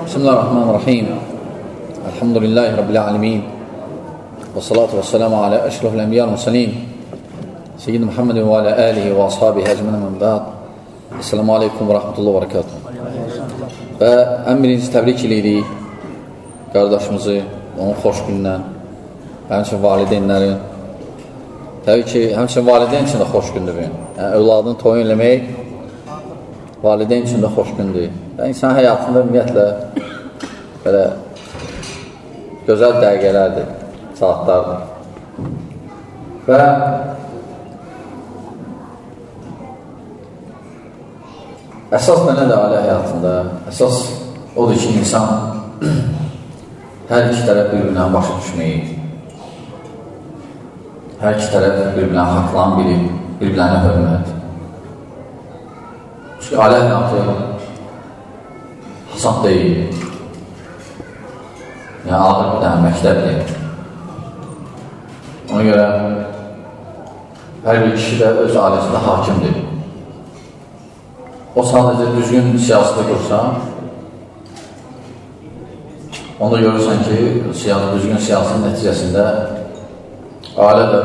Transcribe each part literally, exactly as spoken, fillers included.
Bismillahirrahmanirrahim. Elhamdülillahi Rabbil alemin. Və salatu və selamu alə əşrafil ənbiya və mursalin. Seyyid Muhammedin və alə alihi və ashabihi əcmənə mən bə'd. Esselamu aleykum və rahmetullah və barakatuhu. Və ən birinci təbrik edirik qardaşımızı onun xoş gündən, həmçinin valideynləri. Təbii ki, həmçinin valideyn üçün də xoş gündür. Yəni, övladını toyun eləmək valideyn üçün də xoş gündür. Və insan həyatında ümumiyyətlə belə gözəl dəqiqələrdir, saatlardır. Və əsas nədir ailə həyatında? Əsas odur ki, insan hər iki tərəf bir-birinə başa düşməyi, hər iki tərəf bir-birinə haqlan bilib, bir-birinə hörmət. Çünki ailə həyatı hasab deyil. Yəni, ağır bir dənə məktəbdir. Ona görə hər bir kişi də öz ailəsində hakimdir. O sadəcə düzgün siyasətə qursa, onda görürsən ki, düzgün siyasətin nəticəsində ailə də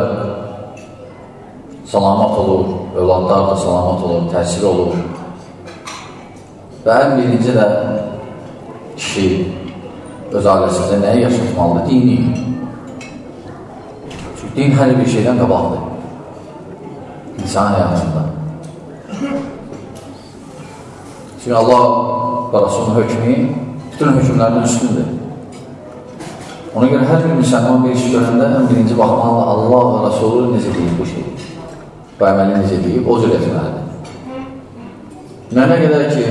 salamat olur, övladlar da salamat olur, təsir olur. Və ən birinci də kişi öz ailəsində nəyi yaşatmalıdır? Dini. Çünki din hər bir şeydən qabaqdır. İnsan həyatında. Çünki Allah və Rasulun hökmü bütün hökmlərdən üstündür. Ona görə hər bir müsəlman bir iş görəndə ən birinci baxmalı Allah və Rasulü necə deyib bu şey. Bu əməli necə deyib, o cür etməlidir. Mənə qədər ki,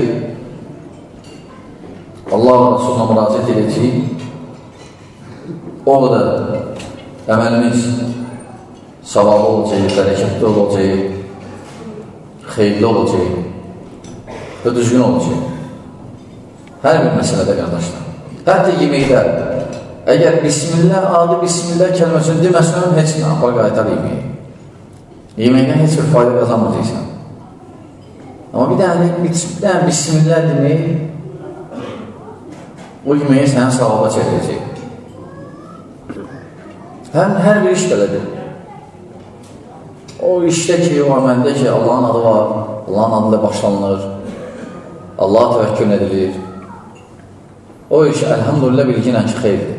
Allah və Rasuluna müraciət edəcəyik, o da əməlimiz savabı olacaq, bərəkətli olacaq, xeyirli olacaq və düzgün olacaq. Hər bir məsələdə, qardaşlar. Hətta yeməkdə, əgər Bismillah, adı Bismillah kəlməsini deməsən, heç nə apar qaytar yeməyi. Yeməkdən heç bir fayda qazanmayacaqsan. Amma bir dənə, bir dənə Bismillah demək, o yeməyi sənə savaba çəkəcək. Həm hər bir iş belədir. O işdə ki, o əməldə ki, Allahın adı var, Allahın adıyla başlanılır, Allaha təvəkkül edilir. O iş, əlhamdülillah, bilginə ki, xeyirdir.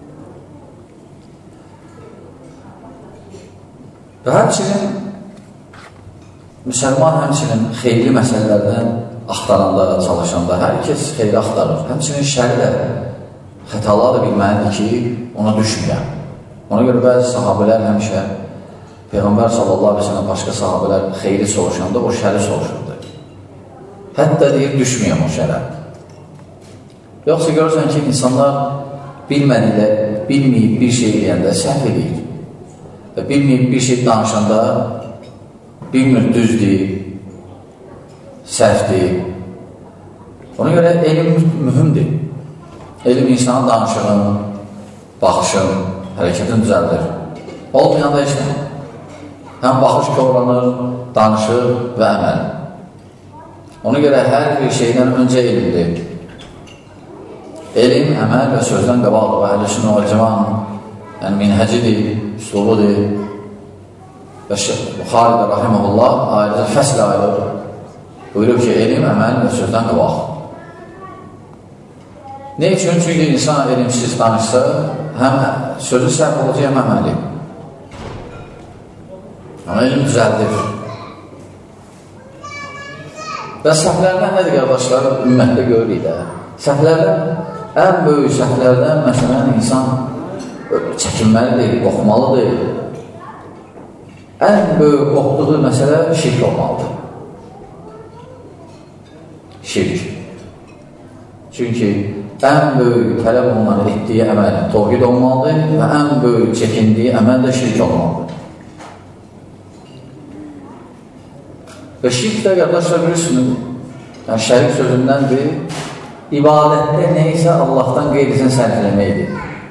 Və həmçinin, müsəlman həmçinin xeyirli məsələlərdən axtaranda, çalışanda, hər kəs xeyri axtarır. Həmçinin şəri də, xətalar da bilməlidir ki, ona düşməyəm. Ona görə bəzi sahabələr həmişə Peyğəmbər sallallahu aleyhi ve sellem başqa sahabələr xeyri soruşanda o şəri soruşurdu. Hətta deyir, düşməyəm o şərə. Yoxsa görürsən ki, insanlar bilmədiklə, bilməyib bir şey eləyəndə səhv edir. Və bilməyib bir şey danışanda bilmir düzdür, səhvdir. Ona görə elm mühümdir. Elm insanın danışığın, baxışın, hərəkətin düzəldir. Olmayanda heç nə. Həm baxış korlanır, danışır və əməl. Ona görə hər bir şeydən öncə elmdir. Elm, əməl və sözdən qabaqdır. Və əhl-i-sünnə vəl-cəmaənin yəni minhəcidir, üslubudur. Və Buxari də rahiməhullah ayrıca fəsl ayrılır. Buyurub ki, elm, əməl və sözdən qabaq. Ne üçün? Çünki insan elmsiz danışsa, həm sözü səhv olacaq, həm əməli. Amma elm düzəldir. Və səhvlərdən nədir, qardaşlar? Ümmətdə görürük də. Səhvlərdən, ən böyük səhvlərdən, məsələn, insan çəkinməlidir, qorxmalıdır. Ən böyük qorxduğu məsələ şirk olmalıdır. Şirk. Çünki ən böyük tələb olunan etdiyi əməl təvhid olmalıdır və ən böyük çəkindiyi əməl də şirk olmalıdır. Və şirk də, qardaşlar, bilirsiniz, yəni şərik sözündəndir, ibadətdə neysə Allahdan qeyrisin sərf eləməkdir.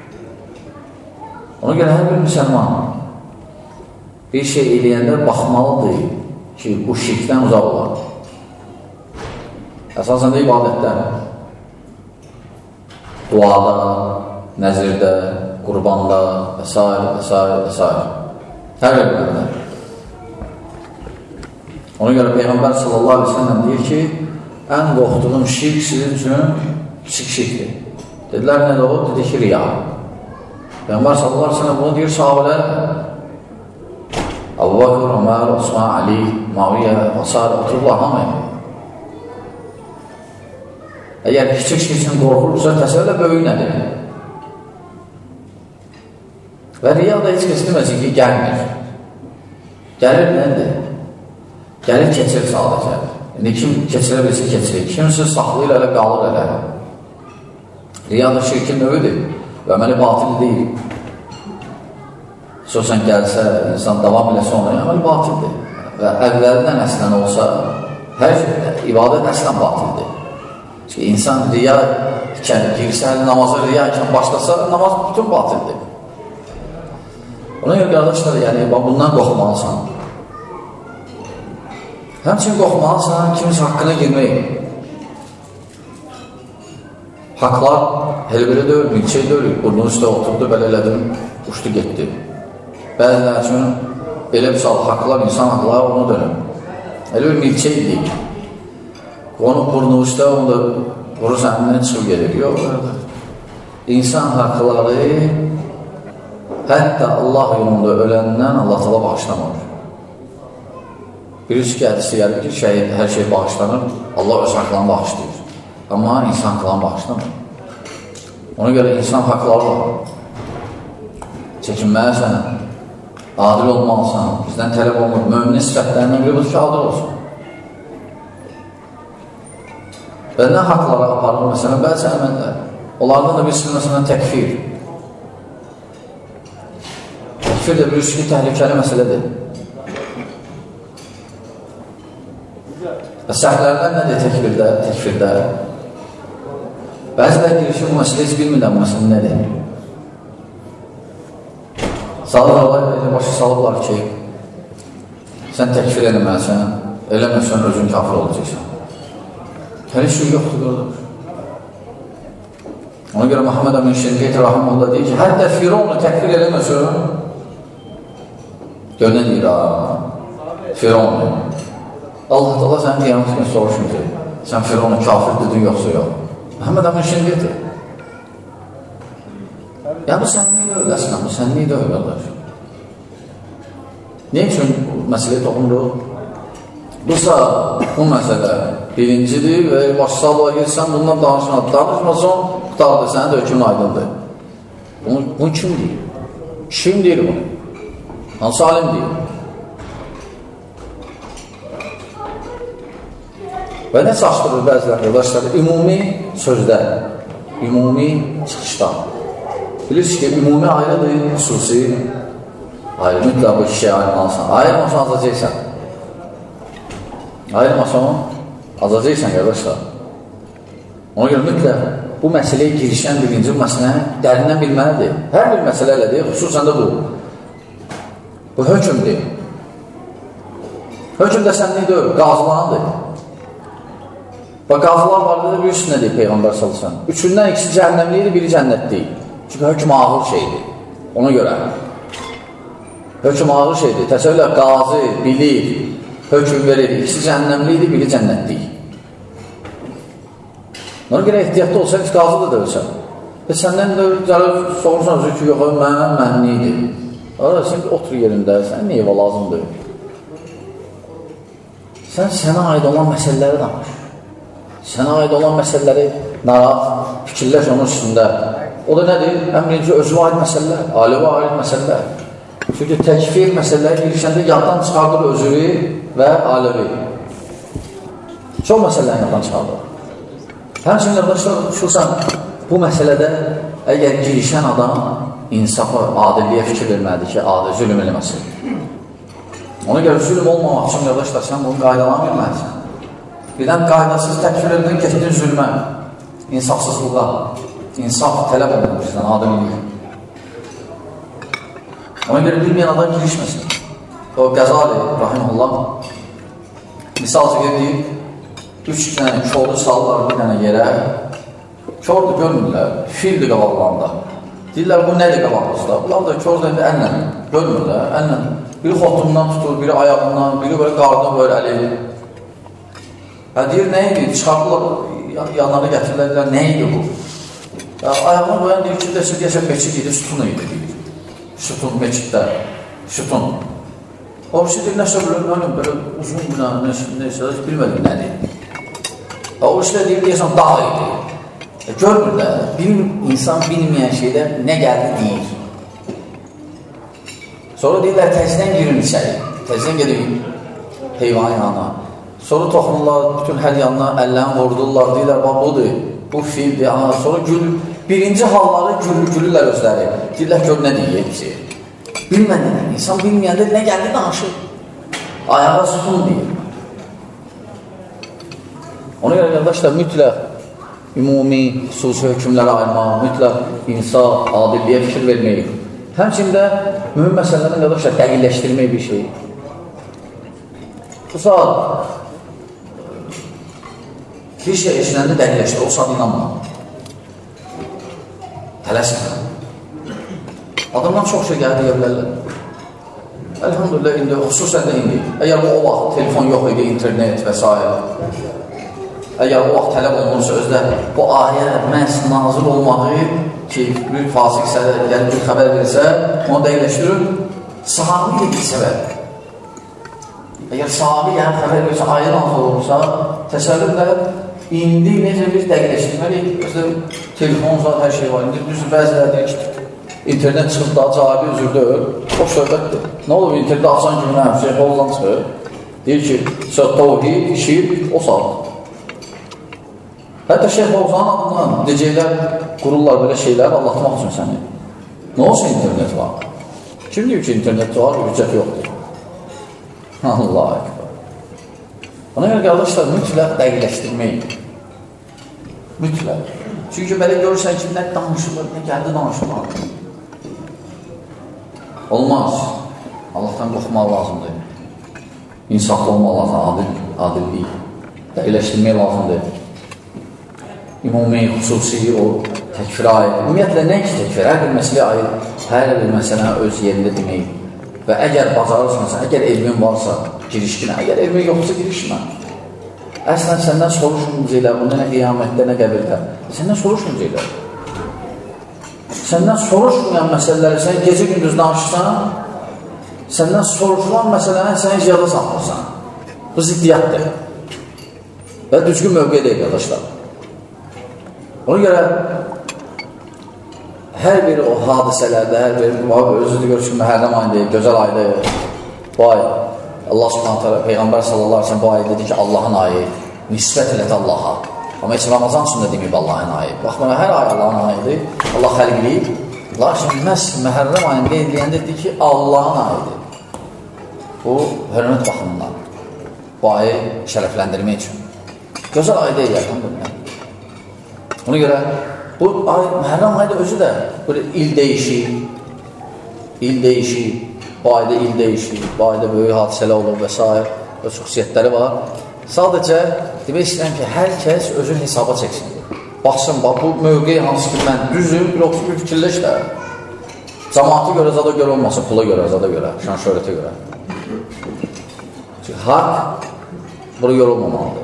Ona görə hər bir müsəlman bir şey eləyəndə baxmalıdır ki, bu şirkdən uzaq olar. Əsasən də ibadətdən. duada, nəzirdə, qurbanda və s. və s. və s. Hər yerlərdə. Ona görə Peyğəmbər sallallahu aleyhi ve sellem deyir ki, ən qorxduğum şirk sizin üçün kiçik şirkdir. Dedilər, nədə o? Dedi ki, riya. Peyğəmbər sallallahu aleyhi ve sellem bunu deyir sahabələr. Əbu Bakır, Ömər, Osman, Ali, Maviyyə və s. otururlar hamıya. Əgər kiçik şirk üçün qorxursa, təsəvvürlə böyük nədir? Və riya da heç kəs deməsin ki, gəlmir. Gəlir nədir? Gəlir keçir sadəcə. İndi kim keçirə bilsə keçirir. Kimsə saxlayır elə, qalır elə. Riya da şirkin növüdür. Və əməli batil deyil. Xüsusən gəlsə, insan davam eləsə ona, əməli batildir. Və əvvəlindən əslən olsa, hər ibadət əslən batildir. Çünki insan riya ikən, girsə, namaza riya ikən başlasa, namaz bütün batildir. Ona görə qardaşlar, yəni, bundan qorxmalısan. Həmçin qorxmalısan, kimisi haqqına girmək. Haqlar elə belə deyil, milçək deyil, burnun üstə oturdu, belə elədim, uçdu, getdi. Bəzilər üçün elə bir sal haqlar, insan haqlar onu dönür. Elə bir milçək deyil. Onu burnun üstə, onu da vurur sənindən çıxıb gedir. Yox, insan haqları hətta Allah yolunda öləndən Allah tala bağışlamır. Birisi ki, hədisi gəlir ki, şəhid hər şey bağışlanır, Allah öz haqlarını bağışlayır. Amma insan haqlarını bağışlamır. Ona görə insan haqları var. Çəkinməlisən, adil olmalısan, bizdən tələb olmur. Möminin sifətlərindən biri budur ki, adil olsun. Və nə haqlara aparılır? Məsələn, bəzi əməllər. Onlardan da birisi, məsələn, təkfir. Təkfir də birisi ki, təhlükəli məsələdir. Və səhvlərdən nədir təkfirdə? Təkfirdə. Bəzilər girişi bu məsələ heç bilmirdən bu məsələ nədir? Salırlar, elə başa salıblar ki, sən təkfir eləməlisən, eləməsən özün kafir olacaqsan. Hər şey yoxdur, qardaş. Ona görə Muhammed Əmin Şirqeyt Rahimullah deyir ki, hətta Fironla təkfir eləməsən, gör nə deyir, Fironla. Allah Allah sənin qiyamət günü soruşmayacaq. Sən Fironun kafir dedin, yoxsa yox. Muhammed Əmin Şirqeyt. Ya bu sən niyə öyle əslən, bu sən niyə öyle qardaş? Niyə üçün məsələyə toxunduq? Busa, bu məsələ birincidir və başsağlığa girsən, bundan danışma, danışmasan, qutardır, sənə də hökmün aydındır. Bunu, bunu kim deyir? Kim deyir bunu? Hansı alim deyir? Və nə çaşdırır bəzilər qardaşlar? Ümumi sözdə, ümumi çıxışda. Bilirsiniz ki, ümumi ayrıdır, xüsusi ayrı. Mütləq bu kişiyə ayrılmalısan. Ayrılmasan azacaqsan. Ayrılmasan azacaqsan qardaşlar. Ona görə mütləq bu məsələyə girişən birinci məsələ dərindən bilməlidir. Hər bir məsələ elədir, xüsusən də bu. Bu hökmdir. Hökm də sənlik deyil, qazılandır. Və qazılar vardı da bir üstünə deyil Peyğəmbər sallallahu. Üçündən ikisi cəhənnəmliydi, biri cənnətdir. Çünki hökm ağır şeydir. Ona görə. Hökm ağır şeydir. Təsəvvürlə qazı, bilir, hökm verir. İkisi cəhənnəmliydi, biri cənnətdir. Ona görə ehtiyatda olsa, heç qazı da dövsən. Və səndən də gəlib sorursan ki, yox, mən mənlidir. Arada, sən otur yerində, sən niyə lazımdır? Sən sənə aid olan məsələləri danış. Sənə aid olan məsələləri narahat, fikirləş onun üstündə. O da nədir? Ən birinci özü aid məsələlər, aləvə aid məsələlər. Çünki təkfir məsələləri girişəndə yaddan çıxardır özürü və aləvi. Çox məsələlərini yaddan çıxardır. Həmçinin qardaşlar, xüsusən bu məsələdə əgər girişən adam insafa, adilliyə fikir verməlidir ki, adil, zülüm eləməsin. Ona görə zülüm olmamaq üçün qardaşlar, sən bunun qaydalarını bilməlisən. Birdən qaydasız təkfir edin, getdin zülmə, insafsızlığa, insaf tələb olunur bizdən, adilliyə. Ona görə bilməyən adam girişməsin. O Qəzali, Rahimullah, misal çəkir deyib, üç dənə çoğulu sallar bir dənə yerə, Kördur, görmürlər, fildir qabaqlarında. Deyirlər, bu nədir qabaqlarında? Bunlar da kördur, əllə, görmürlər, əllə. Biri xotundan tutur, biri ayağından, biri böyle qardan böyle əleyir. Ya deyir, nə idi? Çıxardılar, yanlarına gətirirlər, nə idi bu? Ya, ayağına qoyan deyir ki, desə, deyəsə, meçid idi, sütun idi, deyir. Sütun, meçiddə, sütun. O birisi deyir, nəsə belə, belə uzun bina, nəsə, bilmədim nədir. O birisi deyir, deyəsən, dağ idi. Görmür də, insan bilməyən şeydə nə gəldi deyir. Sonra deyirlər, təzdən girin içəri, təzdən gedir heyvan yanına. Sonra toxunurlar, bütün hər yanına əllərini vurdurlar, deyirlər, bax, budur, bu fildir. Sonra gülür, birinci halları gülür, gülürlər özləri. Deyirlər, gör, nə deyir hepsi. Bilmədən, insan bilməyəndə nə gəldi danışır. Ayağa sütun deyir. Ona görə, qardaşlar, mütləq ümumi, xüsusi hökümlərə ayırmaq, mütləq insaf, adilliyə fikir vermək. Həmçində mühüm məsələlərdən qardaşlar dəqiqləşdirmək bir şey. Bu saat bir şey eşlənəndə dəqiqləşdir, o saat inanma. Tələsmə. Adamdan çox şey gəldi deyə bilərlər. Elhamdülillah, indi, xüsusən də indi. Əgər o vaxt telefon yox idi, internet və s. Əgər o vaxt tələb olunursa özdə bu ayə məhz nazil olmağı ki, bir fasik sədə gəlib bir xəbər verirsə, onu dəqiqləşdirir, sahabi idi səbəb. Əgər sahabi yəni xəbər verirsə, ayə nazil olursa, təsəvvürlə indi necə bir dəqiqləşdirməliyik, özdə telefon zat hər şey var. İndi düzdür, bəziləri deyir ki, internet çıxıb da cahibi üzürdür, o söhbətdir. Nə olur, internetdə açan kimi nə şey oldan çıxır, deyir ki, tövhid, şirk, o saat. Hətta Şeyh Oğuzanın adından necələr qururlar belə şeylər anlatmaq üçün səni. Nə olsa internet var? Kim deyir ki, internet var, hüccət yoxdur? Allah ekber. Ona görə qardaşlar, mütləq dəqiqləşdirmək. Mütləq. Çünki belə görürsən ki, nə danışılır, nə gəldi danışılır. Olmaz. Allahdan qorxmaq lazımdır. İnsaflı olmaq lazımdır, adillik. Dəqiqləşdirmək lazımdır. Ümumi, xüsusi, o təkfirə aid. Ümumiyyətlə, nə ki təkfir? Hər bir məsələ aid, hər bir məsələ öz yerində demək. Və əgər bacarırsansa, əgər elmin varsa, girişkinə. Əgər elmin yoxsa, girişmə. Əslən, səndən soruşmayacaqlar, bunda nə qiyamətdə, nə qəbirdə. Səndən soruşmayacaqlar. Səndən soruşmayan məsələləri sən gecə gündüz danışırsan, səndən soruşulan məsələni sən ziyada sanırsan. Bu ziddiyyətdir. Və düzgün mövqe deyil, qardaşlar. Ona görə hər bir o hadisələrdə, hər bir özünü görür ki, Məhərrəm ayında, gözəl ayda bu ay Allah subhanət hələ Peyğəmbər sallallahu aleyhi ve sellem bu ay dedi ki, Allahın ayı, nisbət elət Allaha. Amma heç Ramazan üstündə deməyib Allahın ayı. Baxmana, hər ay Allahın ayıdır, Allah xəlq eləyib. Lakin məhz Məhərrəm ayını qeyd edəndə dedi ki, Allahın ayıdır. Bu, hörmət baxımından. Bu ayı şərəfləndirmək üçün. Gözəl ay deyil, elhamdülillah. Ona görə, bu ay, Məhərrəm ayda özü də böyle il deyişi, il deyişi, bu ayda il deyişi, bu ayda böyük hadisələr olur və s. və xüsusiyyətləri var. Sadəcə, demək istəyirəm ki, hər kəs özün hesaba çəksin. Baxsın, bax, bu mövqeyi hansı ki, mən düzüm, bir otur, bir fikirləş də. Cəmaatı görə, zada görə olmasın, pula görə, zada görə, şan şöhrətə görə. Çünki haqq, bura yorulmamalıdır.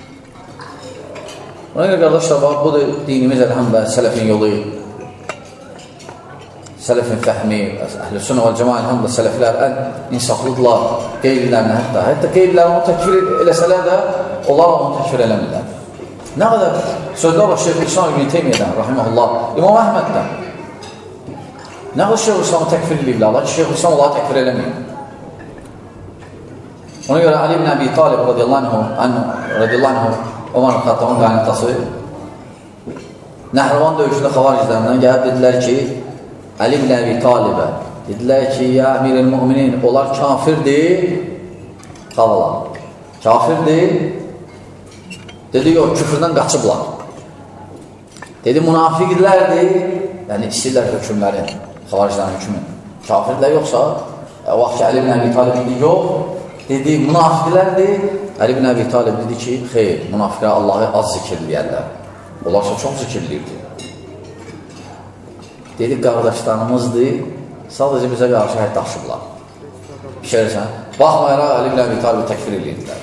Ona görə, qardaşlar, bax, bu da dinimiz əlhəmdə sələfin yolu, sələfin fəhmi, əhl-i sünnə və cəma əlhəmdə sələflər ən insaflıdırlar qeyrilərinə hətta. Hətta qeyrilərini onu təkfir eləsələr də, onlar onu təkfir eləmirlər. Nə qədər sözlər var Şeyh İslam İbn Teymiyədən, rahiməhullah, İmam Əhməddən. Nə qədər Şeyh İslamı təkfir eləyirlər, lakin Şeyh İslam onları təkfir eləməyir. Ona görə Ali ibn Əbi Talib radiyallahu anhu, Ömər Xattamın qaynatası Nəhrivan döyüşündə xavariclərindən gəlib dedilər ki, Ali ibn Əbi Talibə dedilər ki, ya əmir-i müminin, onlar kafirdir, xavalar, kafirdir, dedi, yox, küfrdən qaçıblar. Dedi, münafiqlərdir, yəni istəyirlər hökümlərin, xavariclərin hökümün, kafirlər yoxsa, vaxt ki, Ali ibn Əbi Talib dedi, yox, dedi, münafiqlərdir. Ali ibn Əbi Talib dedi ki, xeyr, münafiqlər Allahı az zikirləyərlər. Onlarsa çox zikirliyirdi. Dedi, qardaşlarımızdır, sadəcə bizə qarşı həyat daşıblar. Şəhərsən, baxmayaraq Əli ibn Əbi Talibi təkfir edirdilər.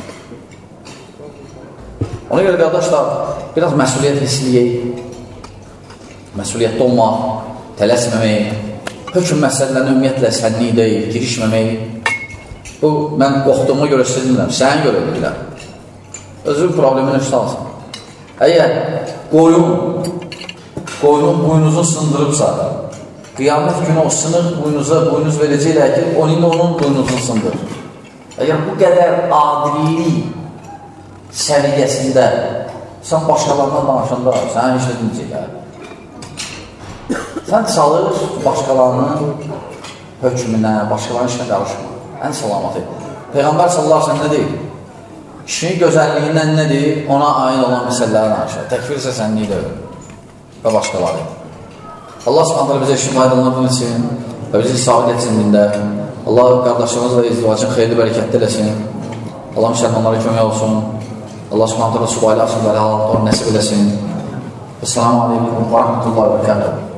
Ona görə qardaşlar, biraz məsuliyyət hisliyək, məsuliyyətli olmaq, tələsməmək, hökm məsələlərini ümumiyyətlə sənlikdə girişməmək. Bu, mən qorxduğuma görə sizinləm, sənə görə edirlər. Özün problemini üstə alsın. Əgər qoyun, qoyunun buynuzu sındırıbsa, qiyamət günü o sınıq buynuza buynuz verəcəklər ki, o indi onun buynuzunu sındır. Əgər bu qədər adillik səviyyəsində sən başqalarından danışanda, sənə heç nə dinləyəcəklər. Sən çalış başqalarının hökmünə, başqalarının işinə qarışma. Ən salamatı. Peyğəmbər sallallahu aleyhi ve sellem nə deyil? Kişinin gözəlliyindən nədir? Ona aid olan məsələləri danışır. Təkfir isə sənliyi də və başqaları. Allah subhanətlə bizə işin aydınlarını etsin və bizi isabət etsin dində. Allah qardaşlarımızla izdivacın xeyirli bərəkətli eləsin. Allah müsəlmanlara kömək olsun. Allah subhanətlə subayla asın və halal nəsib eləsin. Esselamu aleykum və rəhmətullahi və bərəkətuhu.